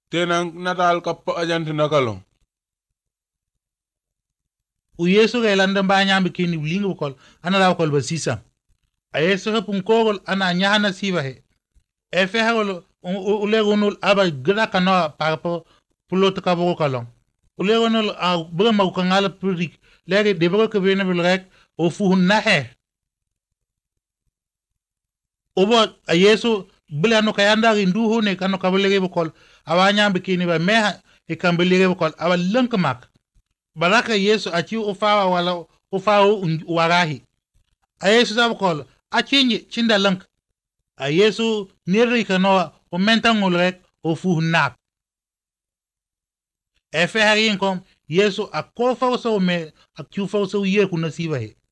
tenang natal kappa ajant nakalong. U Yesu ga landa ba nyambe kini blingu kol ana la kol basisa. A Yesu ha pun kogol ana nyahana siva he. E fe ha ule gunul aba gra kana parpo pulot ka bo kalong. Ule gunul a bra ma ukangala purik lege de bro ke bene bilrek o fu na he. Obo a Yesu bile ano kayanda rindu ho ne kano kabelege bokol awanya bikini ba meha e kambelege bokol awa lankamak baraka Yesu achi ufawa wala ufawa warahi a Yesu za bokol achinji chinda lank a Yesu nirri kano o mentangul rek o fu nak e fe harin kom Yesu a kofa so me a kufa so ye kuna siba he